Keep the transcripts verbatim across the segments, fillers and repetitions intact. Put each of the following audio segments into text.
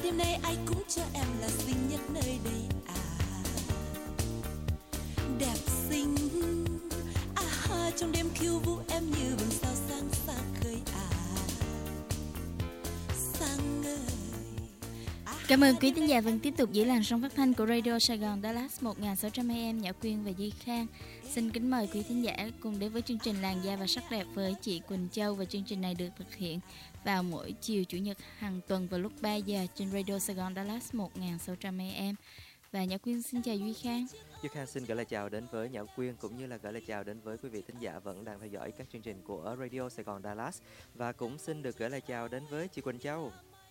đêm nay ai cũng cho em là xinh nhất nơi đây à. Đẹp xinh à ha, trong đêm khiêu vũ em như vầng sao sáng xa khơi à. Sáng ơi à. Cảm ơn quý thính giả vẫn tiếp tục giữ làn sóng phát thanh của Radio Sài Gòn Dallas một nghìn sáu trăm a em. Nhã Quyên và Duy Khang xin kính mời quý thính giả cùng đến với chương trình Làn da và sắc đẹp với chị Quỳnh Châu, và chương trình này được thực hiện vào mỗi chiều chủ nhật hàng tuần vào lúc ba giờ trên Radio Sài Gòn Dallas một nghìn sáu trăm a em. Và Nhã Quyên xin chào Duy Khang. Duy Khang xin gửi lời chào đến với Nhã Quyên, cũng như là gửi lời chào đến với quý vị thính giả vẫn đang theo dõi các chương trình của Radio Sài Gòn Dallas, và cũng xin được gửi lời chào đến với chị Quỳnh Châu.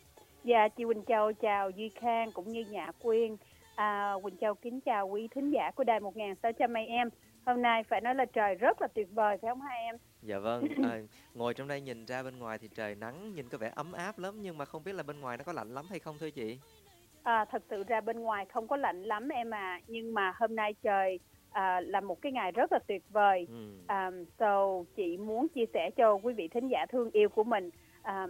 Dạ, chị Quỳnh Châu chào Duy Khang cũng như Nhã Quyên. À, Quỳnh Châu kính chào quý thính giả của đài một nghìn sáu trăm a em. Hôm nay phải nói là trời rất là tuyệt vời phải không hai em? Dạ vâng, à, ngồi trong đây nhìn ra bên ngoài thì trời nắng, nhìn có vẻ ấm áp lắm, nhưng mà không biết là bên ngoài nó có lạnh lắm hay không thưa chị? À, thật sự ra bên ngoài không có lạnh lắm em à, nhưng mà hôm nay trời à, là một cái ngày rất là tuyệt vời. Ừ. À, so chị muốn chia sẻ cho quý vị thính giả thương yêu của mình, à,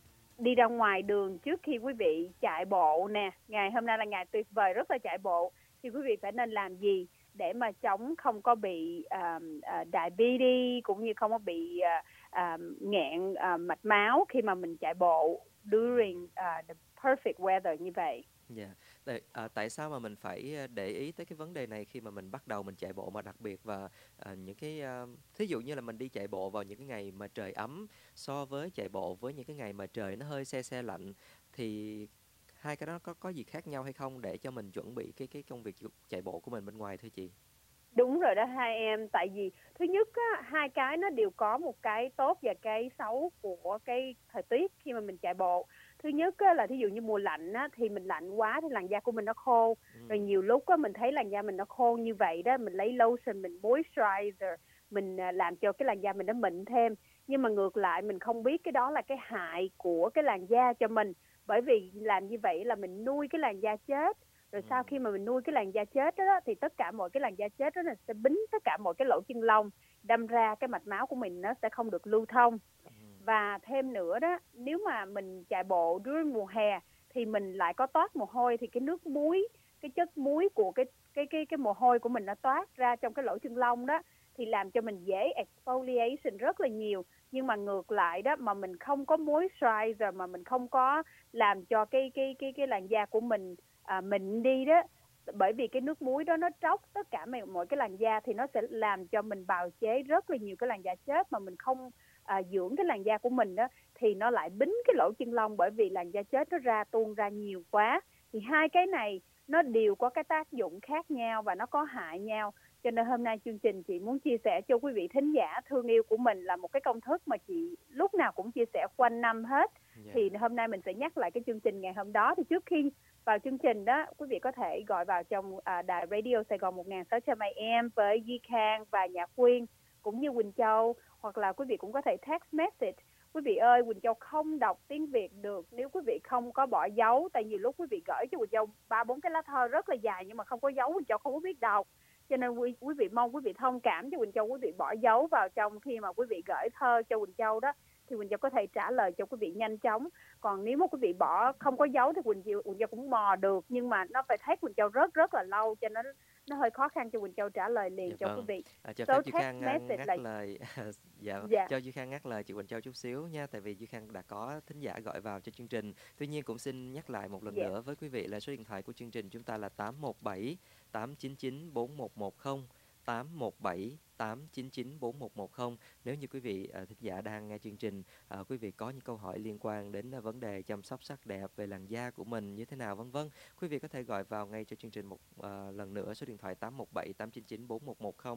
đi ra ngoài đường trước khi quý vị chạy bộ nè, ngày hôm nay là ngày tuyệt vời rất là chạy bộ, thì quý vị phải nên làm gì để mà chống không có bị um, uh, diabetes, cũng như không có bị uh, um, nghẹn uh, mạch máu khi mà mình chạy bộ during uh, the perfect weather như vậy. Dạ, tại, à, tại sao mà mình phải để ý tới cái vấn đề này khi mà mình bắt đầu mình chạy bộ, mà đặc biệt và à, những cái à, thí dụ như là mình đi chạy bộ vào những cái ngày mà trời ấm so với chạy bộ với những cái ngày mà trời nó hơi se se lạnh, thì hai cái đó có có gì khác nhau hay không, để cho mình chuẩn bị cái cái công việc chạy bộ của mình bên ngoài thưa chị? Đúng rồi đó hai em, tại vì thứ nhất á, hai cái nó đều có một cái tốt và cái xấu của cái thời tiết khi mà mình chạy bộ. Thứ nhất á, là thí dụ như mùa lạnh á, thì mình lạnh quá thì làn da của mình nó khô. Ừ. Rồi nhiều lúc á, mình thấy làn da mình nó khô như vậy đó, mình lấy lotion, mình moisturizer, mình làm cho cái làn da mình nó mịn thêm. Nhưng mà ngược lại mình không biết cái đó là cái hại của cái làn da cho mình. Bởi vì làm như vậy là mình nuôi cái làn da chết. Rồi ừ. sau khi mà mình nuôi cái làn da chết đó, thì tất cả mọi cái làn da chết đó là sẽ bính tất cả mọi cái lỗ chân lông, đâm ra cái mạch máu của mình nó sẽ không được lưu thông. Ừ. Và thêm nữa đó, nếu mà mình chạy bộ during mùa hè thì mình lại có toát mồ hôi, thì cái nước muối, cái chất muối của cái cái cái cái mồ hôi của mình nó toát ra trong cái lỗ chân lông đó, thì làm cho mình dễ exfoliation rất là nhiều. Nhưng mà ngược lại đó, mà mình không có moisturizer, mà mình không có làm cho cái cái cái cái làn da của mình à, mịn đi đó, bởi vì cái nước muối đó nó tróc tất cả mọi cái làn da, thì nó sẽ làm cho mình bào chế rất là nhiều cái làn da chết, mà mình không à, dưỡng cái làn da của mình đó, thì nó lại bính cái lỗ chân lông, bởi vì làn da chết nó ra tuôn ra nhiều quá. Thì hai cái này nó đều có cái tác dụng khác nhau và nó có hại nhau. Cho nên hôm nay chương trình chị muốn chia sẻ cho quý vị thính giả thương yêu của mình là một cái công thức mà chị lúc nào cũng chia sẻ quanh năm hết. Yeah. Thì hôm nay mình sẽ nhắc lại cái chương trình ngày hôm đó. Thì trước khi vào chương trình đó, quý vị có thể gọi vào trong à, đài Radio Sài Gòn một nghìn sáu trăm a em với Duy Khang và Nhã Quyên cũng như Quỳnh Châu, hoặc là quý vị cũng có thể text message. Quý vị ơi, Quỳnh Châu không đọc tiếng Việt được nếu quý vị không có bỏ dấu. Tại nhiều lúc quý vị gửi cho Quỳnh Châu ba bốn cái lá thơ rất là dài nhưng mà không có dấu, Quỳnh Châu không có biết đọc. Cho nên quý, quý vị mong quý vị thông cảm cho Quỳnh Châu, quý vị bỏ dấu vào trong khi mà quý vị gửi thơ cho Quỳnh Châu đó, thì Quỳnh Châu có thể trả lời cho quý vị nhanh chóng. Còn nếu mà quý vị bỏ không có dấu thì Quỳnh Châu, Quỳnh Châu cũng mò được, nhưng mà nó phải thấy Quỳnh Châu rất rất là lâu, cho nên nó hơi khó khăn cho Quỳnh Châu trả lời liền. Dạ, cho vâng. quý vị. À, cho phép Duy Khang ngắt là... lời dạ, dạ. Cho Duy Khang ngắt lời chị Quỳnh Châu chút xíu nha, tại vì Duy Khang đã có thính giả gọi vào cho chương trình. Tuy nhiên cũng xin nhắc lại một lần dạ. nữa với quý vị là số điện thoại của chương trình chúng ta là tám một bảy tám chín chín bốn một một không, tám một bảy tám chín chín bốn một một không. Nếu như quý vị uh, thính giả đang nghe chương trình, uh, quý vị có những câu hỏi liên quan đến uh, vấn đề chăm sóc sắc đẹp về làn da của mình như thế nào vân vân, quý vị có thể gọi vào ngay cho chương trình một uh, lần nữa, số điện thoại tám một bảy tám chín chín bốn một một không.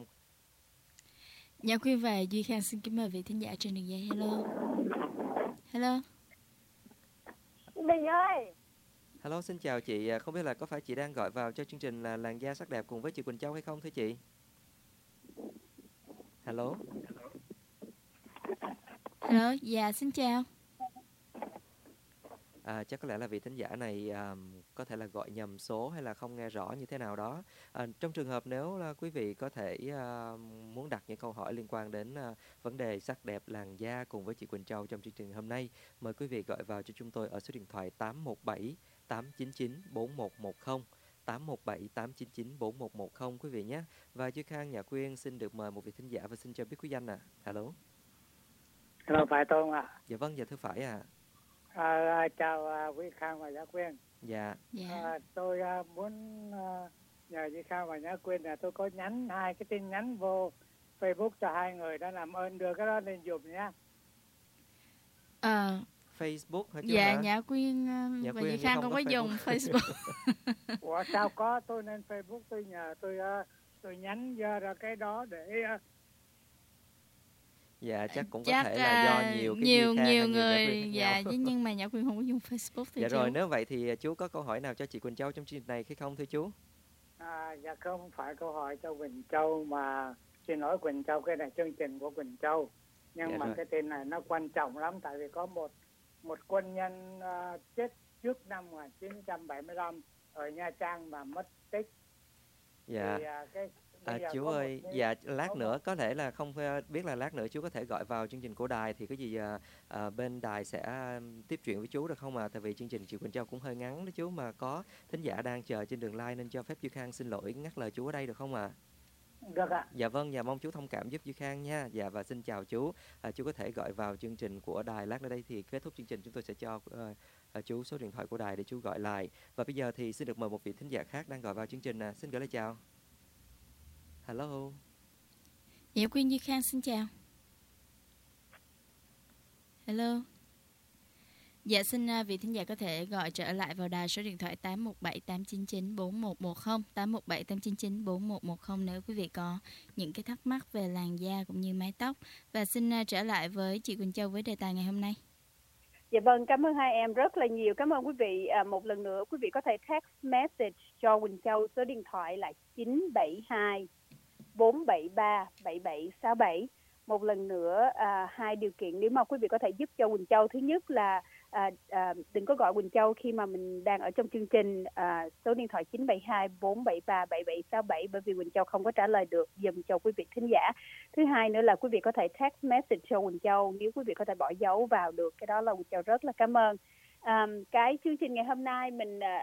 Nhã Quyên và Duy Khang xin kính mời vị thính giả trên đường dây. Hello. Hello. Bình ơi. Hello, xin chào chị. Không biết là có phải chị đang gọi vào cho chương trình là Làn da sắc đẹp cùng với chị Quỳnh Châu hay không thưa chị? Hello. Hello, dạ xin chào. À, chắc có lẽ là vị thính giả này à, có thể là gọi nhầm số hay là không nghe rõ như thế nào đó. À, trong trường hợp nếu là quý vị có thể à, muốn đặt những câu hỏi liên quan đến à, vấn đề sắc đẹp làn da cùng với chị Quỳnh Châu trong chương trình hôm nay, mời quý vị gọi vào cho chúng tôi ở số điện thoại tám một bảy tám chín chín bốn một một không, tám một bảy tám chín chín bốn một một không quý vị nhé. Và Duy Khang, Nhã Quyên xin được mời một vị thính giả và xin cho biết quý danh ạ. À. Hello. Hello, phải Tôn ạ. À. Dạ vâng, dạ thưa phải ạ. À. À, chào à, Duy Khang và Nhã Quyên. Dạ. Dạ. À, tôi à, muốn à, nhờ Duy Khang và Nhã Quyên là tôi có nhắn hai cái tin nhắn vô Facebook cho hai người đó, làm ơn đưa cái đó lên dùm nhé. Ờ. Facebook hả chú? Dạ, hả? Nhã Quyên Nhã và Quyên Duy Khang không không có có dùng Facebook. Ủa sao có, tôi lên Facebook tôi nhờ tôi tôi nhắn ra cái đó để Dạ chắc cũng chắc có thể là do nhiều cái nhiều Duy Khang nhiều hay người nhiều Nhã Quyên dạ nhau. nhưng mà Nhã Quyên không có dùng Facebook thì Dạ chú. rồi, nếu vậy thì chú có câu hỏi nào cho chị Quỳnh Châu trong chương trình này hay không thưa chú? À, dạ không phải câu hỏi cho Quỳnh Châu mà xin lỗi Quỳnh Châu, cái này chương trình của Quỳnh Châu, nhưng Dạ mà rồi. cái tin này nó quan trọng lắm, tại vì có một một quân nhân uh, chết trước năm một nghìn chín trăm bảy mươi lăm ở Nha Trang và mất tích. Dạ. Thì, uh, cái, À, chú ơi, cái... dạ lát nữa một... có thể là không biết là lát nữa chú có thể gọi vào chương trình của đài thì cái gì à, à, bên đài sẽ tiếp chuyện với chú được không ạ? À? Tại vì chương trình chị Quỳnh Châu cũng hơi ngắn đó chú, mà có thính giả đang chờ trên đường line nên cho phép Duy Khang xin lỗi ngắt lời chú ở đây được không ạ? À? Được ạ. Dạ vâng, dạ mong chú thông cảm giúp Duy Khang nha. Dạ và xin chào chú. À, chú có thể gọi vào chương trình của đài, lát nữa đây thì kết thúc chương trình chúng tôi sẽ cho uh, chú số điện thoại của đài để chú gọi lại. Và bây giờ thì xin được mời một vị thính giả khác đang gọi vào chương trình. À. Xin gửi lời chào. Hello. Nhã Quyên, Duy Khang xin chào. Hello. Dạ xin vị thính giả có thể gọi trở lại vào đài số điện thoại tám một bảy tám chín chín bốn một một không, tám một bảy tám chín chín bốn một một không nếu quý vị có những cái thắc mắc về làn da cũng như mái tóc. Và xin trở lại với chị Quỳnh Châu với đề tài ngày hôm nay. Dạ vâng, cảm ơn hai em rất là nhiều. Cảm ơn quý vị. À, một lần nữa quý vị có thể text message cho Quỳnh Châu, số điện thoại là chín bảy hai bốn bảy ba bảy bảy sáu bảy. Một lần nữa à, hai điều kiện nếu mà quý vị có thể giúp cho Quỳnh Châu. Thứ nhất là à, à, đừng có gọi Quỳnh Châu khi mà mình đang ở trong chương trình, à, số điện thoại chín bảy hai bốn bảy ba bảy bảy sáu bảy, bởi vì Quỳnh Châu không có trả lời được dùm cho quý vị thính giả. Thứ hai nữa là quý vị có thể text message cho Quỳnh Châu, nếu quý vị có thể bỏ dấu vào được cái đó là Quỳnh Châu rất là cảm ơn. À, cái chương trình ngày hôm nay mình à,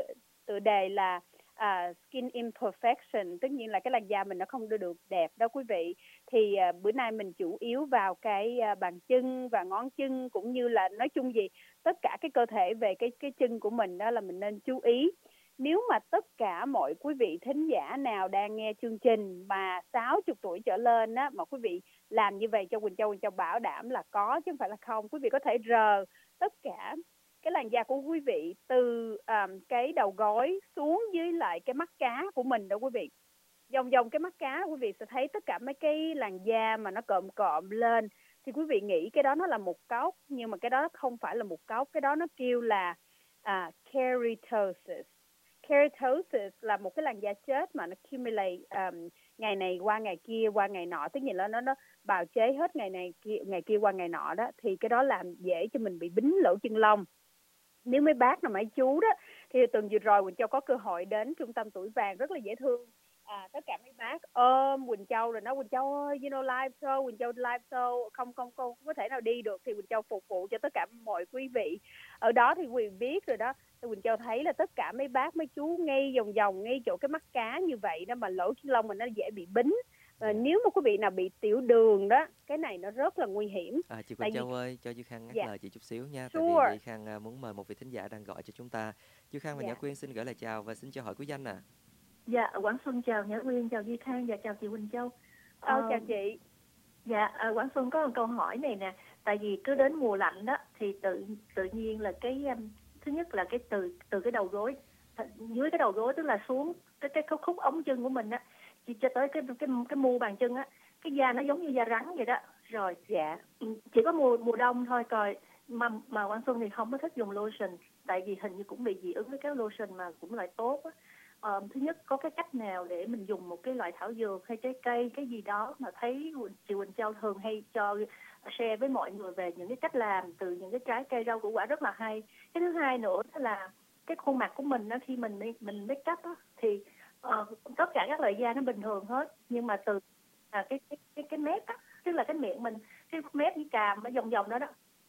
tự đề là Uh, skin imperfection, tất nhiên là cái làn da mình nó không được đẹp đó quý vị. Thì uh, bữa nay mình chủ yếu vào cái uh, bàn chân và ngón chân, cũng như là nói chung gì tất cả cái cơ thể về cái cái chân của mình đó là mình nên chú ý. Nếu mà tất cả mọi quý vị thính giả nào đang nghe chương trình mà sáu mươi tuổi trở lên á, mà quý vị làm như vậy cho Quỳnh Châu, Quỳnh Châu bảo đảm là có chứ không phải là không. Quý vị có thể rờ tất cả cái làn da của quý vị từ um, cái đầu gối xuống dưới lại cái mắt cá của mình đó quý vị. Vòng vòng cái mắt cá quý vị sẽ thấy tất cả mấy cái làn da mà nó cộm cộm lên. Thì quý vị nghĩ cái đó nó là một cốc, nhưng mà cái đó không phải là một cốc. Cái đó nó kêu là uh, keratosis. Keratosis là một cái làn da chết mà nó accumulate um, ngày này qua ngày kia qua ngày nọ, tức là nó nó bào chế hết ngày này kia ngày kia qua ngày nọ đó, thì cái đó làm dễ cho mình bị bính lỗ chân lông. Nếu mấy bác nào mấy chú đó thì tuần vừa rồi Quỳnh Châu có cơ hội đến trung tâm tuổi vàng rất là dễ thương. À, tất cả mấy bác ôm Quỳnh Châu rồi nói Quỳnh Châu ơi, you know live show, Quỳnh Châu live show không không không có thể nào đi được thì Quỳnh Châu phục vụ cho tất cả mọi quý vị ở đó. Thì quý vị biết rồi đó, thì Quỳnh Châu thấy là tất cả mấy bác mấy chú ngay vòng vòng ngay chỗ cái mắt cá như vậy đó, mà lỗ chân lông mình nó dễ bị bính. À, nếu mà quý vị nào bị tiểu đường đó, cái này nó rất là nguy hiểm. À, chị Quỳnh Châu vì... ơi, cho Duy Khang ngắt dạ. lời chị chút xíu nha. Sure. Tại vì Duy Khang muốn mời một vị thính giả đang gọi cho chúng ta. Duy Khang và dạ. Nhã Quyên xin gửi lời chào và xin cho hỏi quý danh ạ. À. Dạ, Quảng Xuân chào Nhã Quyên, chào Duy Khang và chào chị Quỳnh Châu. Ờ, uh, chào chị. Dạ, uh, Quảng Xuân có một câu hỏi này nè. Tại vì cứ đến mùa lạnh đó thì tự tự nhiên là cái um, thứ nhất là cái từ từ cái đầu gối dưới cái đầu gối, tức là xuống cái cái khúc, khúc ống chân của mình á, chỉ cho tới cái cái cái mu bàn chân á, cái da nó giống như da rắn vậy đó. Rồi dạ, chỉ có mùa mùa đông thôi. Coi mà mà Quang Xuân thì không có thích dùng lotion, tại vì hình như cũng bị dị ứng với cái lotion mà cũng loại tốt á. Ờ, thứ nhất, có cái cách nào để mình dùng một cái loại thảo dược hay trái cây cái gì đó mà thấy chị Quỳnh Châu thường hay cho share với mọi người về những cái cách làm từ những cái trái cây rau củ quả rất là hay. Cái thứ hai nữa là cái khuôn mặt của mình đó, khi mình mình make up đó, thì uh, tất cả các loại da nó bình thường hết, nhưng mà từ à, cái cái cái cái mép á, tức là cái miệng mình, cái mép với càm nó vòng vòng đó đó,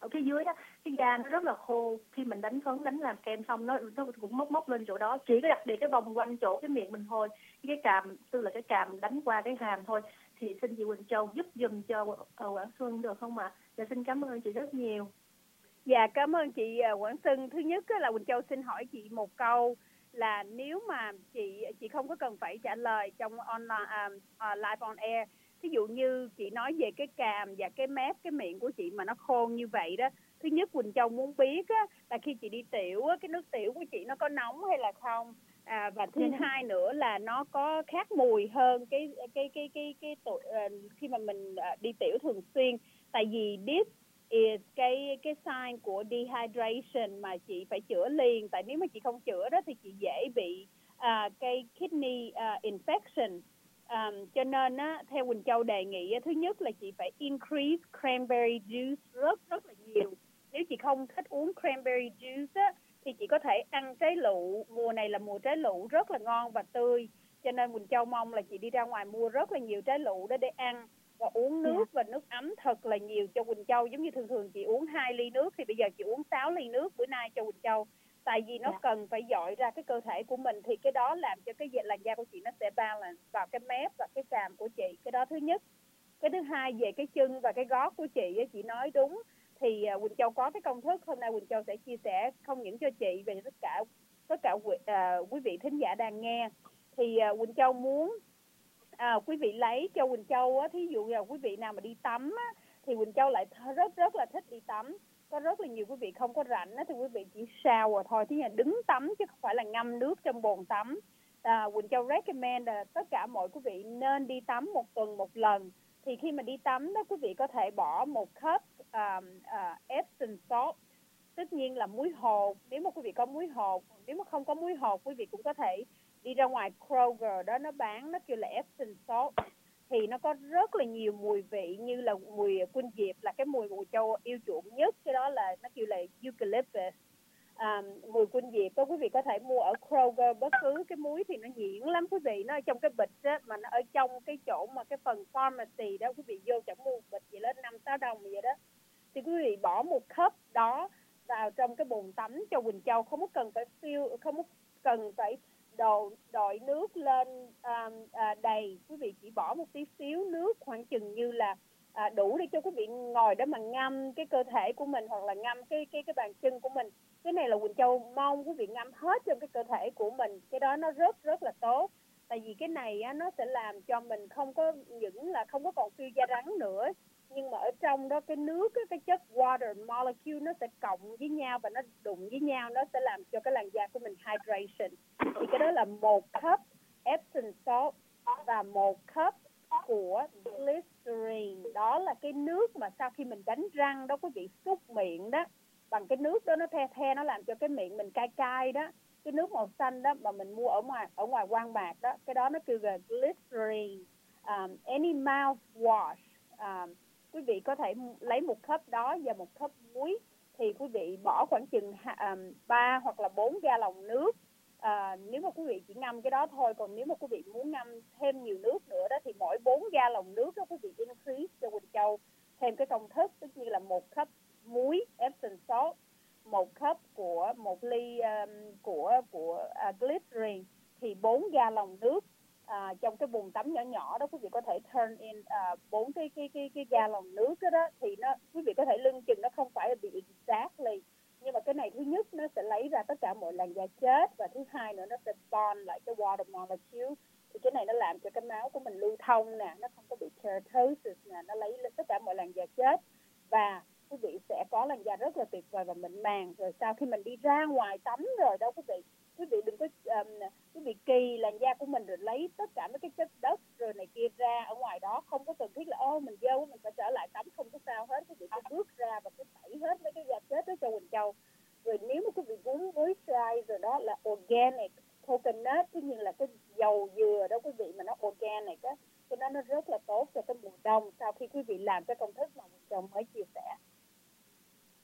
ở phía dưới đó, cái da nó rất là khô. Khi mình đánh phấn, đánh làm kem xong nó nó cũng mốc mốc lên chỗ đó, chỉ có đặc biệt cái vòng quanh chỗ cái miệng mình thôi, cái càm, tức là cái càm đánh qua cái hàm thôi. Thì xin chị Quỳnh Châu giúp giùm cho ở Quảng Xuân được không ạ? À? Dạ xin cảm ơn chị rất nhiều. Dạ cảm ơn chị Quảng Xuân. Thứ nhất là Quỳnh Châu xin hỏi chị một câu là nếu mà chị chị không có cần phải trả lời trong online uh, uh, live on air, ví dụ như chị nói về cái càm và cái mép, cái miệng của chị mà nó khôn như vậy đó, thứ nhất Quỳnh Châu muốn biết á, là khi chị đi tiểu á, cái nước tiểu của chị nó có nóng hay là không, à, và thứ yeah. hai nữa là nó có khác mùi hơn cái cái cái cái cái, cái uh, khi mà mình uh, đi tiểu thường xuyên. Tại vì this is cái cái sign của dehydration mà chị phải chữa liền. Tại nếu mà chị không chữa đó thì chị dễ bị uh, cái kidney uh, infection. Um, cho nên á, theo Quỳnh Châu đề nghị, thứ nhất là chị phải increase cranberry juice rất rất là nhiều. Nếu chị không thích uống cranberry juice á, thì chị có thể ăn trái lựu. Mùa này là mùa trái lựu rất là ngon và tươi. Cho nên Quỳnh Châu mong là chị đi ra ngoài mua rất là nhiều trái lựu đó để ăn. Và uống nước và nước ấm thật là nhiều cho Quỳnh Châu. Giống như thường thường chị uống hai ly nước thì bây giờ chị uống sáu ly nước bữa nay cho Quỳnh Châu. Tại vì nó cần phải dội ra cái cơ thể của mình, thì cái đó làm cho cái làn da của chị nó sẽ balance vào cái mép và cái càm của chị. Cái đó thứ nhất. Cái thứ hai về cái chân và cái gót của chị, chị nói đúng. Thì Quỳnh Châu có cái công thức hôm nay Quỳnh Châu sẽ chia sẻ không những cho chị về tất cả tất cả quý, uh, quý vị thính giả đang nghe. Thì uh, Quỳnh Châu muốn À, quý vị lấy cho Quỳnh Châu á, thí dụ là quý vị nào mà đi tắm á, thì Quỳnh Châu lại rất rất là thích đi tắm. Có rất là nhiều quý vị không có rảnh á, thì quý vị chỉ shower thôi, thì là đứng tắm chứ không phải là ngâm nước trong bồn tắm. À, Quỳnh Châu recommend là tất cả mọi quý vị nên đi tắm một tuần một lần. Thì khi mà đi tắm đó, quý vị có thể bỏ một cup um, uh, Epsom salt, tất nhiên là muối hột. Nếu mà quý vị có muối hột, nếu mà không có muối hột, quý vị cũng có thể đi ra ngoài Kroger đó, nó bán, nó kêu là Epsom salt, thì nó có rất là nhiều mùi vị, như là mùi quỳnh diệp là cái mùi Quỳnh Châu yêu chuộng nhất, cái đó là nó kêu là eucalyptus. À, mùi quỳnh diệp đó quý vị có thể mua ở Kroger, bất cứ cái muối thì nó nhuyễn lắm quý vị, nó ở trong cái bịch á, mà nó ở trong cái chỗ mà cái phần pharmacy đó, quý vị vô chẳng mua bịch gì lên năm sáu đồng vậy đó, thì quý vị bỏ một cup đó vào trong cái bồn tắm cho Quỳnh Châu, không có cần phải fill, không có cần phải đồ đội nước lên um, à, đầy. Quý vị chỉ bỏ một tí xíu nước, khoảng chừng như là à, đủ để cho quý vị ngồi đó mà ngâm cái cơ thể của mình, hoặc là ngâm cái cái cái bàn chân của mình. Cái này là Quỳnh Châu mong quý vị ngâm hết trong cái cơ thể của mình, cái đó nó rất rất là tốt. Tại vì cái này á, nó sẽ làm cho mình không có những là không có còn phiêu da rắn nữa, nhưng mà ở trong đó cái nước, cái chất water molecule nó sẽ cộng với nhau và nó đụng với nhau, nó sẽ làm cho cái làn da của mình hydration. Thì cái đó là một cup Epsom salt và một cup của glycerin. Đó là cái nước mà sau khi mình đánh răng đó, quý vị súc miệng đó bằng cái nước đó, nó the the, nó làm cho cái miệng mình cay cay đó. Cái nước màu xanh đó mà mình mua ở ngoài ở ngoài Quang Mạc đó, cái đó nó kêu là glycerin. Um, any mouthwash, um, quý vị có thể lấy một cup đó và một cup muối, thì quý vị bỏ khoảng chừng ba um, hoặc là bốn ga lồng nước. À, nếu mà quý vị chỉ ngâm cái đó thôi, còn nếu mà quý vị muốn ngâm thêm nhiều nước nữa đó, thì mỗi bốn ga lồng nước đó quý vị increase cho Quỳnh Châu thêm cái công thức, tức như là một cup muối Epsom salt, một cup của một ly um, của của uh, glycerin, thì bốn ga lồng nước. À, trong cái bồn tắm nhỏ nhỏ đó, quý vị có thể turn in bốn uh, cái cái cái cái ga lồng nước đó, đó, thì nó quý vị có thể lưng chừng nó không phải là bị exactly, nhưng mà cái này thứ nhất nó sẽ lấy ra tất cả mọi làn da chết, và thứ hai nữa nó sẽ bond lại cái water molecule, thì cái này nó làm cho cái máu của mình lưu thông nè, nó không có bị keratosis nè, nó lấy tất cả mọi làn da chết, và quý vị sẽ có làn da rất là tuyệt vời và mịn màng. Rồi sau khi mình đi ra ngoài tắm rồi đó quý vị, quý vị đừng có um, quý vị kỳ làn da của mình rồi lấy tất cả mấy cái chất đất rồi này kia ra ở ngoài đó, không có cần thiết là ô mình dơ mình phải trở lại tắm, không có sao hết. Quý vị cứ bước ra và cứ tẩy hết mấy cái da chết đó cho Quỳnh Châu. Rồi nếu mà quý vị muốn moisturize rồi đó là organic coconut, tất nhiên là cái dầu dừa đó quý vị, mà nó organic á, cho nên nó rất là tốt cho cái mùa đông sau khi quý vị làm cái công thức mà Quỳnh Châu mới chia sẻ.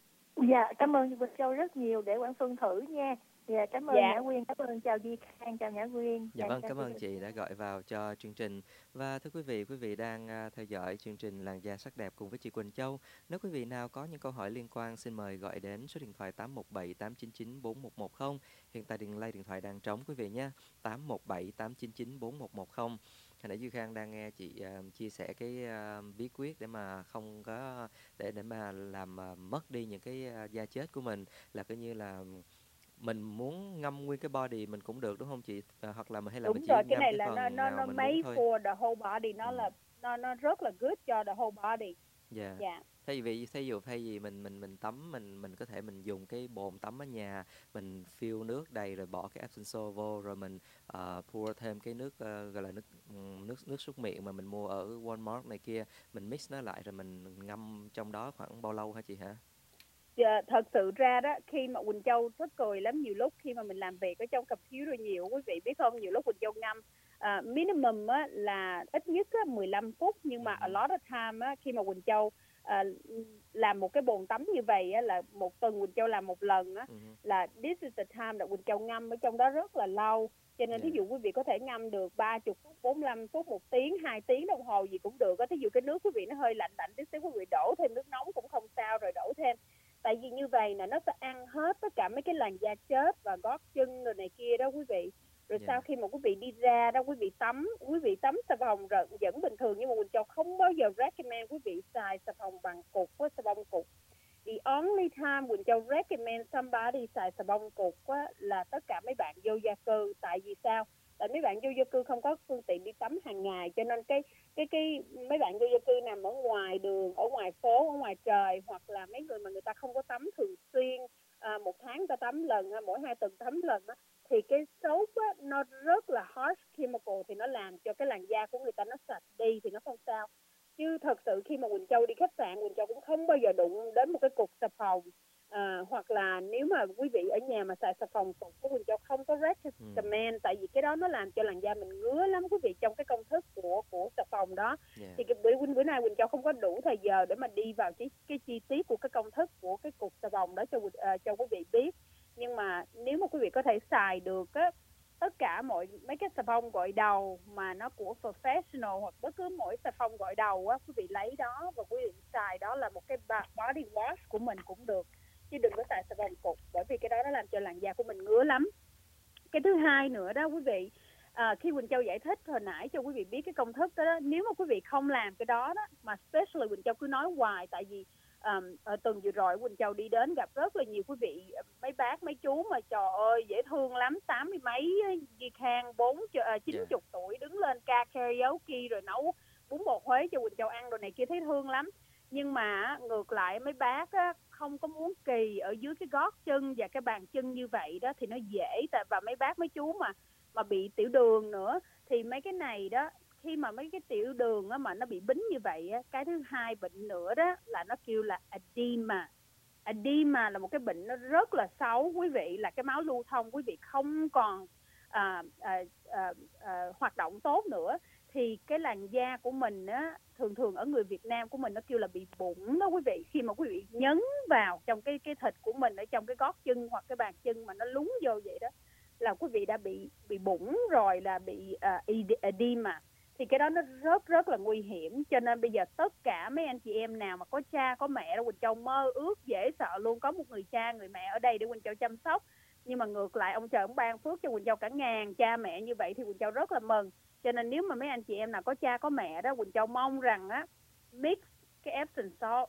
Dạ, cảm ơn Quỳnh Châu rất nhiều để Quang Xuân thử nha. Dạ, cảm ơn Dạ. Nhã Quyên, cảm ơn chào Duy Khang, chào Nhã Quyên. Dạ Chào vâng, chào cảm chị ơn Quỳnh chị Châu. đã gọi vào cho chương trình. Và thưa quý vị, quý vị đang à, theo dõi chương trình Làn da sắc đẹp cùng với chị Quỳnh Châu. Nếu quý vị nào có những câu hỏi liên quan, xin mời gọi đến số điện thoại tám một bảy tám chín chín bốn một một không. Hiện tại đường lay điện thoại đang trống quý vị nha, tám một bảy tám chín chín bốn một một không. Hồi nãy Duy Khang đang nghe chị à, chia sẻ cái à, bí quyết để mà không có để để mà làm à, mất đi những cái à, da chết của mình, là coi như là mình muốn ngâm nguyên cái body mình cũng được đúng không chị? À, hoặc là mình hay là mình Đúng chỉ rồi, cái ngâm này cái là nó phần nó nào nó mình muốn made thôi. for the whole body, nó Ừ. là nó nó rất là good cho the whole body. Dạ. Dạ. Thay vì thay dụ thay vì mình mình mình tắm mình mình có thể mình dùng cái bồn tắm ở nhà, mình fill nước đầy rồi bỏ cái Epsom salt vô, rồi mình uh, pour thêm cái nước uh, gọi là nước ừm, nước nước súc miệng mà mình mua ở Walmart này kia, mình mix nó lại rồi mình ngâm trong đó khoảng bao lâu hả chị hả? Dạ, thật sự ra đó, khi mà Quỳnh Châu rất cười lắm, nhiều lúc khi mà mình làm việc ở trong computer nhiều, quý vị biết không, nhiều lúc Quỳnh Châu ngâm à, minimum á, là ít nhất á, mười lăm phút, nhưng mà Ừ. a lot of time á, khi mà Quỳnh Châu à, làm một cái bồn tắm như vậy á, là một tuần Quỳnh Châu làm một lần á, Ừ. là this is the time that Quỳnh Châu ngâm ở trong đó rất là lâu. Cho nên Dạ. thí dụ quý vị có thể ngâm được ba mươi phút, bốn mươi lăm phút, một tiếng, hai tiếng đồng hồ gì cũng được á. Thí dụ cái nước quý vị nó hơi lạnh lạnh tí xíu, quý vị đổ thêm nước nóng cũng không sao, rồi đổ thêm. Tại vì như vậy là nó sẽ ăn hết tất cả mấy cái làn da chết và gót chân rồi này kia đó quý vị. Rồi Dạ. sau khi mà quý vị đi ra đó, quý vị tắm, quý vị tắm xà phòng rồi vẫn bình thường, nhưng mà Quỳnh Châu không bao giờ recommend quý vị xài xà phòng bằng cục với xà bông cục. The only time Quỳnh Châu recommend somebody xài xà bông cục á, là tất cả mấy bạn vô gia cư. Tại vì sao? Tại mấy bạn vô gia cư không có phương tiện đi tắm hàng ngày, cho nên cái cái cái mấy bạn vô gia cư nằm ở ngoài đường, ở ngoài phố, ở ngoài trời, hoặc là mấy người mà người ta không có tắm thường xuyên, à, một tháng người ta tắm lần, mỗi hai tuần tắm lần á, thì cái soap á, nó rất là harsh chemical, thì nó làm cho cái làn da của người ta nó sạch đi thì nó không sao. Chứ thật sự khi mà Quỳnh Châu đi khách sạn, Quỳnh Châu cũng không bao giờ đụng đến một cái cục xà phòng. À, hoặc là nếu mà quý vị ở nhà mà xài xà phòng cục của Quỳnh Châu không có recommend, ừ. tại vì cái đó nó làm cho làn da mình ngứa lắm quý vị, trong cái công thức của của xà phòng đó. Yeah. Thì cái bữa bữa nay Quỳnh Châu không có đủ thời giờ để mà đi vào cái cái chi tiết của cái công thức của cái cục xà phòng đó cho uh, cho quý vị biết. Nhưng mà nếu mà quý vị có thể xài được á, tất cả mọi mấy cái xà phòng gội đầu mà nó của professional, hoặc bất cứ mỗi xà phòng gội đầu á, quý vị lấy đó và quý vị xài đó là một cái body wash của mình cũng được, chứ đừng có xài xà phòng cục, bởi vì cái đó nó làm cho làn da của mình ngứa lắm. Cái thứ hai nữa đó quý vị, à, khi Quỳnh Châu giải thích hồi nãy cho quý vị biết cái công thức đó, đó, nếu mà quý vị không làm cái đó đó, mà especially Quỳnh Châu cứ nói hoài, tại vì um, ở tuần vừa rồi Quỳnh Châu đi đến gặp rất là nhiều quý vị, mấy bác mấy chú mà trời ơi dễ thương lắm, tám mươi mấy Duy Khang, bốn chín chục yeah. tuổi, đứng lên ca karaoke rồi nấu bún bò Huế cho Quỳnh Châu ăn rồi này kia, thấy thương lắm. Nhưng mà ngược lại mấy bác á, không có muốn kỳ ở dưới cái gót chân và cái bàn chân như vậy đó thì nó dễ. Và mấy bác mấy chú mà mà bị tiểu đường nữa, thì mấy cái này đó, khi mà mấy cái tiểu đường á, mà nó bị bính như vậy á, cái thứ hai bệnh nữa đó là nó kêu là edema. Edema là một cái bệnh nó rất là xấu quý vị, là cái máu lưu thông quý vị không còn à, à, à, à, hoạt động tốt nữa, thì cái làn da của mình á, thường thường ở người Việt Nam của mình nó kêu là bị bụng đó quý vị. Khi mà quý vị nhấn vào trong cái cái thịt của mình ở trong cái gót chân hoặc cái bàn chân mà nó lún vô vậy đó, là quý vị đã bị bị bụng rồi, là bị uh, edema. Thì cái đó nó rất rất là nguy hiểm. Cho nên bây giờ tất cả mấy anh chị em nào mà có cha có mẹ đó, Quỳnh Châu mơ ước dễ sợ luôn có một người cha người mẹ ở đây để Quỳnh Châu chăm sóc. Nhưng mà ngược lại ông trời ông ban phước cho Quỳnh Châu cả ngàn cha mẹ như vậy thì Quỳnh Châu rất là mừng. Cho nên nếu mà mấy anh chị em nào có cha có mẹ đó, Quỳnh Châu mong rằng á, mix cái Epsom salt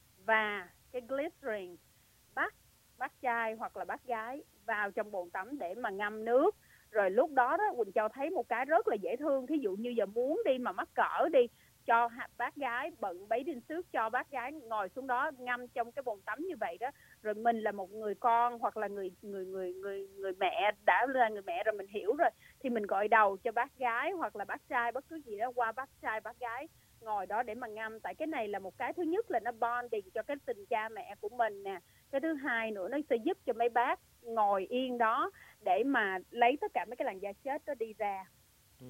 và cái glycerin, bắt bắt trai hoặc là bắt gái vào trong bồn tắm để mà ngâm nước. Rồi lúc đó đó Quỳnh Châu thấy một cái rất là dễ thương, thí dụ như giờ muốn đi mà mắc cỡ đi, cho bác gái bận bấy đinh xước, cho bác gái ngồi xuống đó ngâm trong cái bồn tắm như vậy đó. Rồi mình là một người con hoặc là người người người người người mẹ, đã là người mẹ rồi mình hiểu rồi, thì mình gội đầu cho bác gái hoặc là bác trai, bất cứ gì đó qua bác trai bác gái ngồi đó để mà ngâm. Tại cái này là một cái, thứ nhất là nó bonding cho cái tình cha mẹ của mình nè, cái thứ hai nữa nó sẽ giúp cho mấy bác ngồi yên đó để mà lấy tất cả mấy cái làn da chết đó đi ra. Ừ.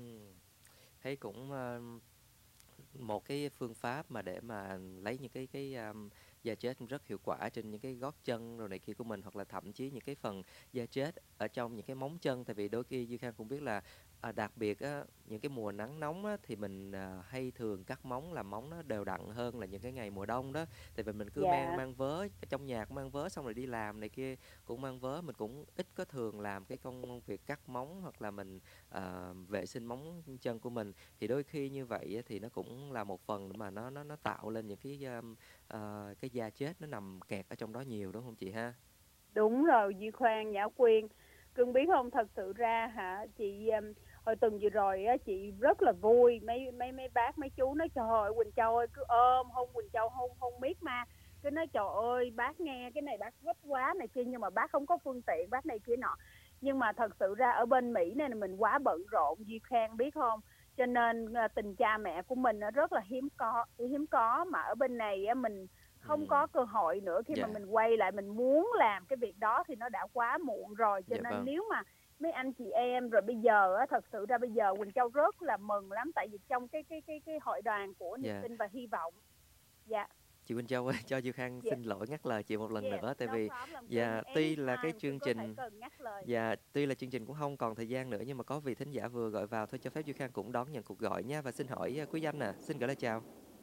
Thấy cũng uh, một cái phương pháp mà để mà lấy những cái cái um, da chết cũng rất hiệu quả trên những cái gót chân rồi này kia của mình, hoặc là thậm chí những cái phần da chết ở trong những cái móng chân. Tại vì đôi khi Duy Khang cũng biết là à, đặc biệt á, những cái mùa nắng nóng á, thì mình à, hay thường cắt móng làm móng nó đều đặn hơn là những cái ngày mùa đông đó. Tại vì mình cứ Dạ. mang mang vớ ở trong nhà cũng mang vớ, xong rồi đi làm này kia cũng mang vớ, mình cũng ít có thường làm cái công việc cắt móng hoặc là mình à, vệ sinh móng chân của mình. Thì đôi khi như vậy á, thì nó cũng là một phần để mà nó nó nó tạo lên những cái um, à, cái da chết nó nằm kẹt ở trong đó nhiều, đúng không chị ha? Đúng rồi Duy Khoan, Nhã Quyên. Cưng biết không, thật sự ra hả chị, um, hồi tuần vừa rồi á, chị rất là vui. Mấy mấy mấy bác mấy chú nói trời ơi Quỳnh Châu ơi, cứ ôm hôn Quỳnh Châu, hôn hôn miết ma. Cứ nói trời ơi bác nghe cái này bác gấp quá này kia, nhưng mà bác không có phương tiện, bác này kia nọ. Nhưng mà thật sự ra ở bên Mỹ này mình quá bận rộn Duy Khang biết không, cho nên uh, tình cha mẹ của mình nó rất là hiếm có hiếm có mà ở bên này á, mình không Ừ. có cơ hội nữa. Khi Dạ. mà mình quay lại mình muốn làm cái việc đó thì nó đã quá muộn rồi. Cho Dạ nên vâng. nếu mà mấy anh chị em rồi bây giờ á, thật sự ra bây giờ Quỳnh Châu rất là mừng lắm, tại vì trong cái cái cái cái hội đoàn của niềm Dạ. tin và hy vọng. Dạ. Chị Quỳnh Châu ơi, cho Duy Khang Dạ. xin lỗi ngắt lời chị một lần Yes, nữa, tại no vì problem. dạ Cưng, tuy là cái anytime, chương cưng có thể trình cần ngắt lời. dạ tuy là chương trình cũng không còn thời gian nữa, nhưng mà có vị thính giả vừa gọi vào thôi, cho phép Duy Khang cũng đón nhận cuộc gọi nha. Và xin hỏi uh, quý danh nè, xin gửi lời chào.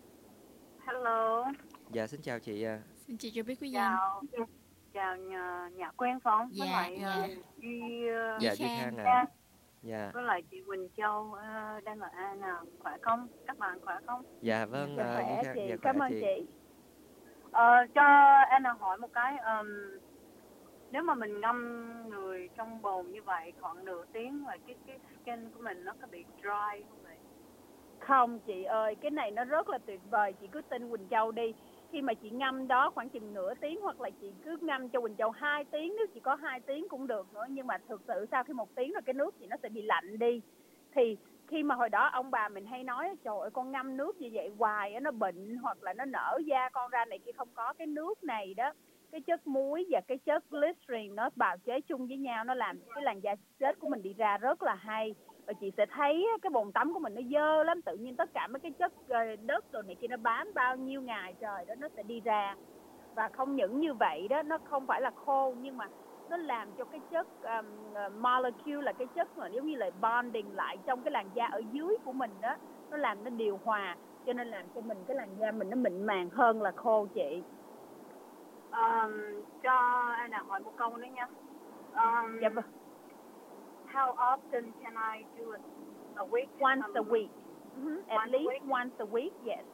Hello, Dạ xin chào chị. uh, Xin chị cho biết quý danh. chào chào nhà, nhà quen Phong với Dạ, lại dạ. uh, Duy uh, Dạ Duy Duy Khang. Khang Khang, à. Dạ. với lại chị Quỳnh Châu uh, đang ở An à, khỏe không? Các bạn khỏe không? Dạ vâng, Dạ, uh, khỏe Duy Khang, chị, dạ khỏe cảm ơn chị. chị. Ờ, cho Anna hỏi một cái, um, nếu mà mình ngâm người trong bồn như vậy khoảng nửa tiếng là cái cái skin của mình nó có bị dry không vậy? Không chị ơi, cái này nó rất là tuyệt vời, chị cứ tin Quỳnh Châu đi. Khi mà chị ngâm đó khoảng chừng nửa tiếng, hoặc là chị cứ ngâm cho Quỳnh Châu hai tiếng, nếu chị có hai tiếng cũng được nữa. Nhưng mà thực sự sau khi một tiếng rồi cái nước chị nó sẽ bị lạnh đi. Thì khi mà hồi đó ông bà mình hay nói trời ơi con ngâm nước như vậy hoài nó bệnh hoặc là nó nở da con ra này kia, không có. Cái nước này đó, cái chất muối và cái chất glycerin nó bào chế chung với nhau, nó làm cái làn da chết của mình đi ra rất là hay. Và chị sẽ thấy cái bồn tắm của mình nó dơ lắm, tự nhiên tất cả mấy cái chất đất rồi này kia nó bám bao nhiêu ngày trời đó nó sẽ đi ra. Và không những như vậy đó, nó không phải là khô nhưng mà nó làm cho cái chất um, molecule là cái chất mà giống như là bonding lại trong cái làn da ở dưới của mình đó, nó làm nó điều hòa, cho nên làm cho mình cái làn da mình nó mịn màng hơn là khô chị. Um, cho Anna hỏi một câu nữa nha. Um, Dạ vâng. How often can I do it a week? Once Um, a week. Mm-hmm. At once a least week? once a week, yes.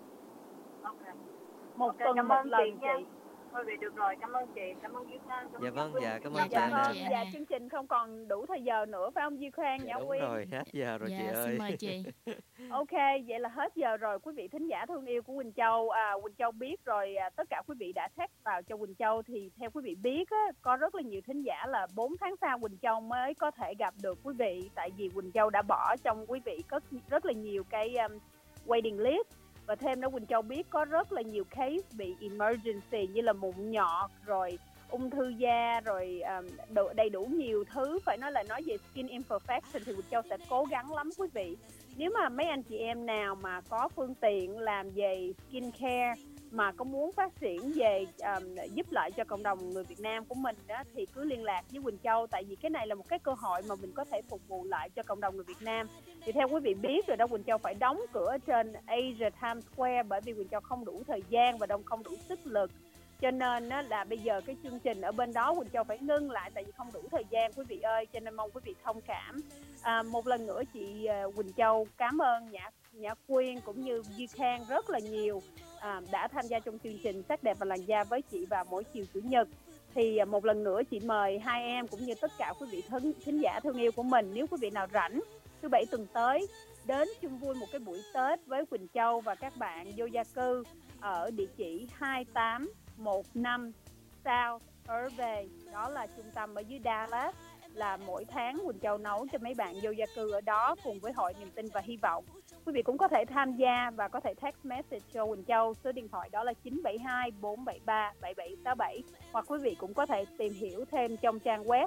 Okay. Một Ok, tuần cảm một ơn lần chị nha. chị. Thôi vậy được rồi, cảm ơn chị, cảm ơn Duy Khang. Dạ vâng, dạ cảm Dạ, ơn chị Dạ cảm ơn Anna. vâng, chị dạ Anna. chương trình không còn đủ thời giờ nữa phải không Duy Khoan, Dạ Nhã đúng Quyên? rồi, hết giờ rồi chị Dạ, ơi. xin mời chị. Ok, vậy là hết giờ rồi quý vị thính giả thương yêu của Quỳnh Châu. À, Quỳnh Châu biết rồi, à, tất cả quý vị đã text vào cho Quỳnh Châu. Thì theo quý vị biết á, có rất là nhiều thính giả là bốn tháng sau Quỳnh Châu mới có thể gặp được quý vị. Tại vì Quỳnh Châu đã bỏ trong quý vị có rất là nhiều cái um, waiting list. Và thêm đó Quỳnh Châu biết có rất là nhiều case bị emergency như là mụn nhọt, rồi ung thư da, rồi um, đầy đủ nhiều thứ. Phải nói là nói về skin imperfection thì Quỳnh Châu sẽ cố gắng lắm quý vị. Nếu mà mấy anh chị em nào mà có phương tiện làm về skin care mà có muốn phát triển về um, giúp lợi cho cộng đồng người Việt Nam của mình đó, thì cứ liên lạc với Quỳnh Châu. Tại vì cái này là một cái cơ hội mà mình có thể phục vụ lại cho cộng đồng người Việt Nam. Thì theo quý vị biết rồi đó, Quỳnh Châu phải đóng cửa trên Asia Times Square bởi vì Quỳnh Châu không đủ thời gian và đông không đủ sức lực. Cho nên á, là bây giờ cái chương trình ở bên đó Quỳnh Châu phải ngưng lại tại vì không đủ thời gian quý vị ơi. Cho nên mong quý vị thông cảm. À, một lần nữa chị uh, Quỳnh Châu cảm ơn Nhã, Nhã Quyên cũng như Duy Khang rất là nhiều à, đã tham gia trong chương trình Sắc đẹp và làn da với chị vào mỗi chiều Chủ nhật. Thì uh, một lần nữa chị mời hai em cũng như tất cả quý vị thính, thính giả thương yêu của mình, nếu quý vị nào rảnh thứ bảy tuần tới đến chung vui một cái buổi Tết với Quỳnh Châu và các bạn vô gia cư ở địa chỉ hai tám một năm South Irving, đó là trung tâm ở dưới Dallas. Là mỗi tháng Quỳnh Châu nấu cho mấy bạn vô gia cư ở đó cùng với Hội Niềm Tin và Hy vọng. Quý vị cũng có thể tham gia và có thể text message cho Quỳnh Châu, số điện thoại đó là chín bảy hai bốn bảy ba bảy bảy sáu bảy, hoặc quý vị cũng có thể tìm hiểu thêm trong trang web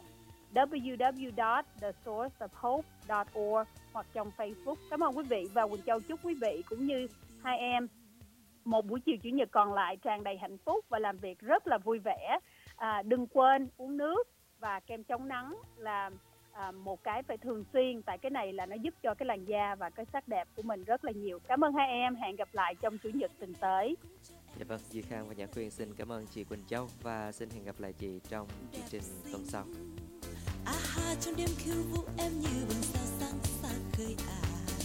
w w w chấm the source of hope chấm org hoặc trong Facebook. Cảm ơn quý vị và Quỳnh Châu chúc quý vị cũng như hai em một buổi chiều chủ nhật còn lại tràn đầy hạnh phúc và làm việc rất là vui vẻ. À, đừng quên uống nước và kem chống nắng là à, một cái phải thường xuyên, tại cái này là nó giúp cho cái làn da và cái sắc đẹp của mình rất là nhiều. Cảm ơn hai em, hẹn gặp lại trong chủ nhật tuần tới. Dạ vâng, Duy Khang và Nhã Quyên xin cảm ơn chị Quỳnh Châu và xin hẹn gặp lại chị trong chương trình tuần sau. À, trong đêm khiêu vũ em như bừng sao sáng xa khơi à.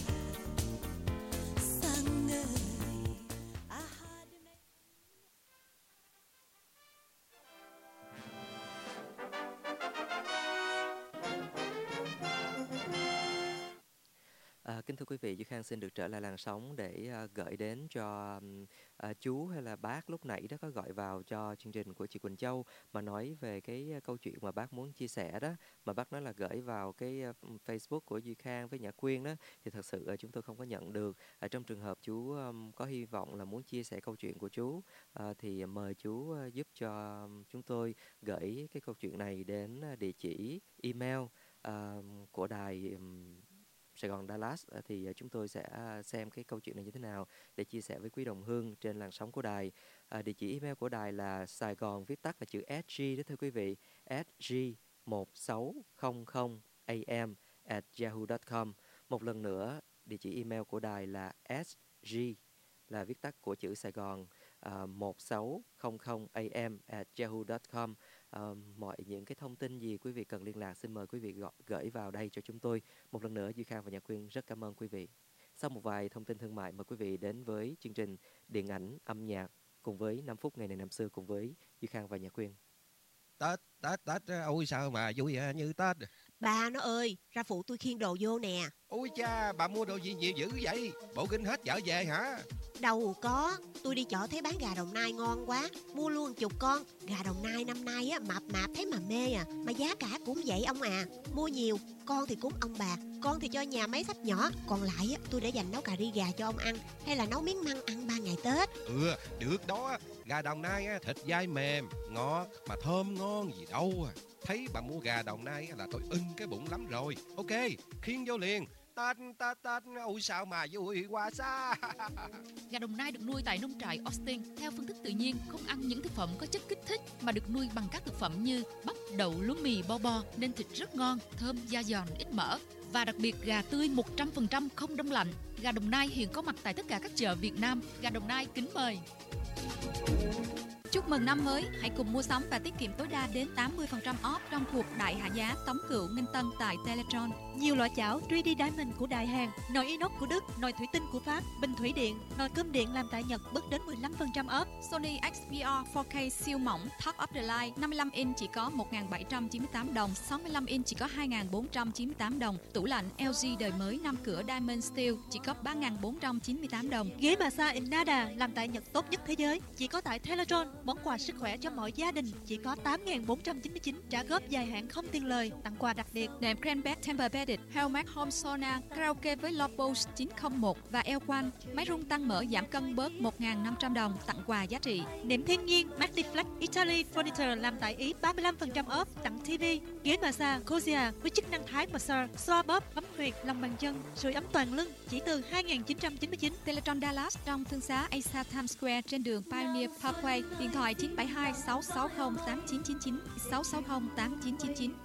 Sáng ơi. À, kính thưa quý vị, Duy Khang xin được trở lại làn sóng để uh, gửi đến cho uh, chú hay là bác lúc nãy đó có gọi vào cho chương trình của chị Quỳnh Châu mà nói về cái uh, câu chuyện mà bác muốn chia sẻ đó, mà bác nói là gửi vào cái uh, Facebook của Duy Khang với Nhã Quyên đó, thì thật sự uh, chúng tôi không có nhận được. Uh, trong trường hợp chú um, có hy vọng là muốn chia sẻ câu chuyện của chú uh, thì mời chú uh, giúp cho chúng tôi gửi cái câu chuyện này đến uh, địa chỉ email uh, của đài um, Sài Gòn Dallas, thì chúng tôi sẽ xem cái câu chuyện này như thế nào để chia sẻ với quý đồng hương trên làn sóng của đài. À, địa chỉ email của đài là Sài Gòn viết tắt là chữ ét giê đó thưa quý vị, ét giê một sáu không không a m at yahoo chấm com. Một lần nữa, địa chỉ email của đài là ét giê là viết tắt của chữ Sài Gòn uh, một sáu không không a m at yahoo chấm com. Uh, mọi những cái thông tin gì quý vị cần liên lạc xin mời quý vị gọi, gửi vào đây cho chúng tôi. Một lần nữa, Duy Khang và Nhã Quyên rất cảm ơn quý vị. Sau một vài thông tin thương mại, mời quý vị đến với chương trình Điện ảnh âm nhạc cùng với năm phút ngày này năm xưa cùng với Duy Khang và Nhã Quyên. Tết, Tết, Tết, ôi sao mà vui như Tết. Bà nó ơi, ra phụ tôi khiêng đồ vô nè. Ôi cha, bà mua đồ gì nhiều dữ vậy? Bộ kinh hết chợ về hả? Đâu có, tôi đi chợ thấy bán gà Đồng Nai ngon quá, mua luôn chục con. Gà Đồng Nai năm nay á mập mạp thấy mà mê à, mà giá cả cũng vậy ông à. Mua nhiều, con thì cúng ông bà, con thì cho nhà mấy sách nhỏ, còn lại á tôi để dành nấu cà ri gà cho ông ăn, hay là nấu miếng măng ăn ba ngày Tết. Ừ, được đó, gà Đồng Nai á, thịt dai mềm, ngọt mà thơm ngon gì đâu à. Thấy bà mua gà Đồng Nai là tôi ưng cái bụng lắm rồi. Ok, khiêng vô liền. Tết, Tết, Tết, ôi sao mà vui quá xa. Gà Đồng Nai được nuôi tại nông trại Austin theo phương thức tự nhiên, không ăn những thực phẩm có chất kích thích mà được nuôi bằng các thực phẩm như bắp, đậu, lúa mì, bo bo nên thịt rất ngon, thơm, da giòn, ít mỡ. Và đặc biệt gà tươi một trăm phần trăm không đông lạnh. Gà Đồng Nai hiện có mặt tại tất cả các chợ Việt Nam. Gà Đồng Nai kính mời. Chúc mừng năm mới, hãy cùng mua sắm và tiết kiệm tối đa đến tám mươi phần trăm off trong cuộc đại hạ giá Tống Cựu Nghinh Tân tại Teletron. Nhiều loại chảo ba D Diamond của Đại Hàn, nồi inox của Đức, nồi thủy tinh của Pháp, bình thủy điện, nồi cơm điện làm tại Nhật bớt đến mười lăm phần trăm off. Sony ích pê rờ four K siêu mỏng Top of the Line năm mươi lăm inch chỉ có một nghìn bảy trăm chín mươi tám đồng, sáu mươi lăm inch chỉ có hai nghìn bốn trăm chín mươi tám đồng. Tủ lạnh lờ giê đời mới năm cửa Diamond Steel chỉ có ba nghìn bốn trăm chín mươi tám đồng. Ghế massage Innada làm tại Nhật tốt nhất thế giới, chỉ có tại Teletron. Món quà sức khỏe cho mọi gia đình chỉ có tám nghìn bốn trăm chín mươi chín, trả góp dài hạn không tiền lời, tặng quà đặc biệt. Nệm Crane Bed Temper Bedded, Hellmax Home Sauna, karaoke với Lobos chín không một và L1, máy rung tăng mỡ giảm cân bớt một nghìn năm trăm đồng, tặng quà giá trị. Nệm thiên nhiên Maxiflex Italy Furniture làm tại Ý ba mươi lăm phần trăm off, tặng ti vi. Ghế massage Cosia với chức năng Thái massage, xoa bóp, bấm huyệt, lòng bàn chân, sưởi ấm toàn lưng chỉ từ hai nghìn chín trăm chín mươi chín. Teletron Dallas trong thương xá Asa Times Square trên đường Pioneer Parkway. Điện thoại chín bảy hai sáu sáu không tám chín chín chín, sáu sáu không tám chín chín chín.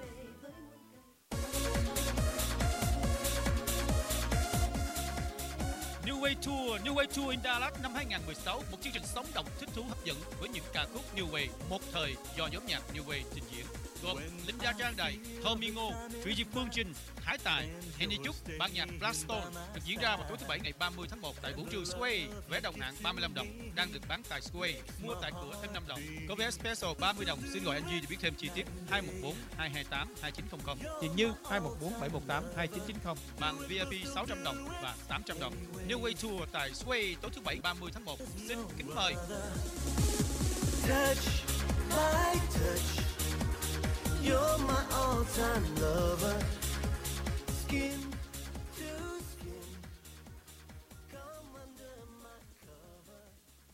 New Way Tour, New Way Tour in Dallas năm hai nghìn mười sáu, một chương trình sống động, thích thú, hấp dẫn với những ca khúc New Way một thời do nhóm nhạc New Way trình diễn. Gồm Linda Trang Đầy, Tommy Ngô, Thủy Diệp Phương Trinh, Hải Tài, Henny Trúc, ban nhạc Blackstone, được diễn ra vào tối thứ Bảy ngày ba mươi tháng một tại vũ trường Sway. Vé đầu hạng ba mươi lăm đồng, đang được bán tại Sway, mua tại cửa thêm năm đồng. Có vé special ba mươi đồng, xin gọi anh Duy để biết thêm chi tiết. Hai một bốn hai hai tám hai chín không không, Tiền Như hai một bốn bảy một tám hai chín chín không. Bằng vê i pê sáu trăm đồng và tám trăm đồng. New Way Tour tại Sway tối thứ Bảy ba mươi tháng một. Xin kính mời. Touch, my touch. You're my all-time lover. Skin to skin. Come under my cover.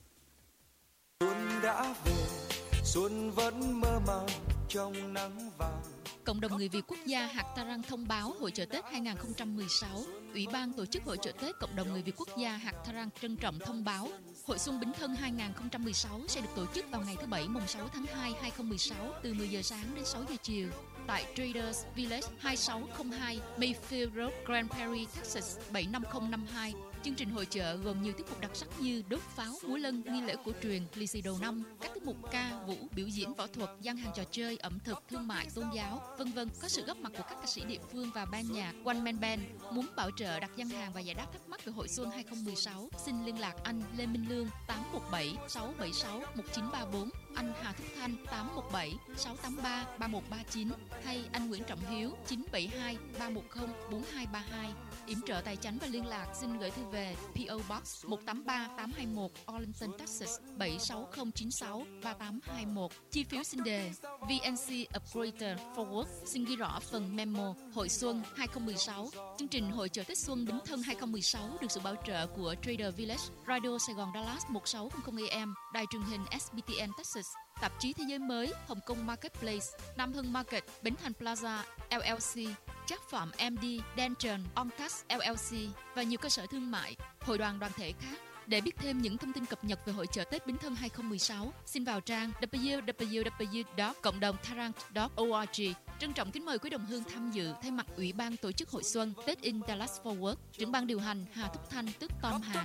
Xuân đã về, xuân vẫn mơ màng trong nắng vàng. Cộng đồng người Việt quốc gia Hạt Tarang thông báo Hội chợ Tết hai không một sáu. Ủy ban tổ chức Hội chợ Tết Cộng đồng người Việt quốc gia Hạt Tarang trân trọng thông báo Hội xuân Bính Thân hai không một sáu sẽ được tổ chức vào ngày thứ Bảy mùng sáu tháng hai hai không một sáu từ mười giờ sáng đến sáu giờ chiều tại Traders Village hai sáu không hai Mayfield Road, Grand Prairie, Texas bảy năm không năm hai. Chương trình hội chợ gồm nhiều tiết mục đặc sắc như đốt pháo, múa lân, nghi lễ cổ truyền, lì xì đầu năm, các tiết mục ca, vũ, biểu diễn võ thuật, gian hàng trò chơi, ẩm thực, thương mại, tôn giáo, vân vân. Có sự góp mặt của các ca sĩ địa phương và ban nhạc One Man Band. Muốn bảo trợ đặt gian hàng và giải đáp thắc mắc về hội xuân hai không một sáu, xin liên lạc anh Lê Minh Lương tám một bảy sáu bảy sáu một chín ba bốn, anh Hà Thúc Thanh tám một bảy sáu tám ba ba một ba chín hay anh Nguyễn Trọng Hiếu chín bảy hai ba một không bốn hai ba hai. Yểm trợ tài chánh và liên lạc xin gửi thư về pê ô Box một tám ba tám hai một Arlington, Texas bảy sáu không chín sáu ba tám hai một. Chi phiếu xin đề vê en xê Upgrader Forward. Xin ghi rõ phần memo Hội Xuân hai không một sáu. Chương trình Hội chợ Tết Xuân Bính Thân hai không một sáu được sự bảo trợ của Trader Village, Radio Sài Gòn Dallas một sáu không không A M, Đài truyền hình ét bê tê en Texas, Tạp chí Thế giới mới, Hồng Kông Marketplace, Nam Hưng Market, Bến Thành Plaza lờ lờ xê, Trác Phạm em đê, Denton, Oncas lờ lờ xê và nhiều cơ sở thương mại, hội đoàn đoàn thể khác. Để biết thêm những thông tin cập nhật về hội chợ Tết Bính Thân hai không một sáu, xin vào trang w w w chấm cộng đồng tarrant chấm org. Trân trọng kính mời quý đồng hương tham dự thay mặt Ủy ban tổ chức hội xuân Tết in Dallas Fort Worth, trưởng ban điều hành Hà Thúc Thanh tức Tom Hà.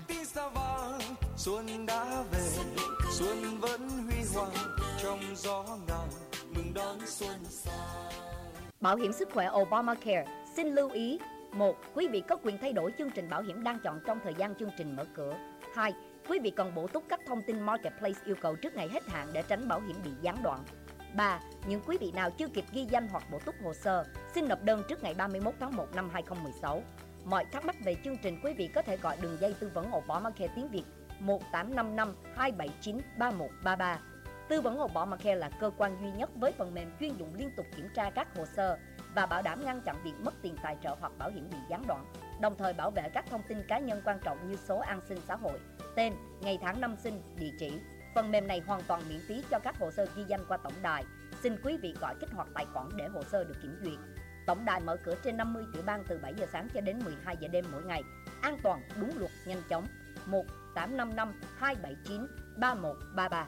Xuân đã về, xuân vẫn huy hoàng trong gió ngàn mừng đón xuân sang. Bảo hiểm sức khỏe Obamacare xin lưu ý: một. Quý vị có quyền thay đổi chương trình bảo hiểm đang chọn trong thời gian chương trình mở cửa. Hai. Quý vị cần bổ túc các thông tin Marketplace yêu cầu trước ngày hết hạn để tránh bảo hiểm bị gián đoạn. Ba. Những quý vị nào chưa kịp ghi danh hoặc bổ túc hồ sơ, xin nộp đơn trước ngày ba mươi mốt tháng một năm hai không một sáu. Mọi thắc mắc về chương trình, quý vị có thể gọi đường dây tư vấn Obamacare tiếng Việt một tám năm năm hai bảy chín ba một ba ba. Tư vấn Obamacare là cơ quan duy nhất với phần mềm chuyên dụng liên tục kiểm tra các hồ sơ và bảo đảm ngăn chặn việc mất tiền tài trợ hoặc bảo hiểm bị gián đoạn, đồng thời bảo vệ các thông tin cá nhân quan trọng như số an sinh xã hội, tên, ngày tháng năm sinh, địa chỉ. Phần mềm này hoàn toàn miễn phí cho các hồ sơ ghi danh qua tổng đài. Xin quý vị gọi kích hoạt tài khoản để hồ sơ được kiểm duyệt. Tổng đài mở cửa trên năm mươi tiểu bang từ bảy giờ sáng cho đến mười hai giờ đêm mỗi ngày. An toàn, đúng luật, nhanh chóng. một tám năm năm hai bảy chín ba một ba ba.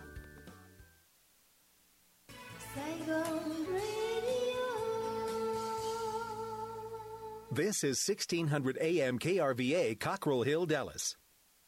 This is sixteen hundred A M K R V A, Cockrell Hill, Dallas.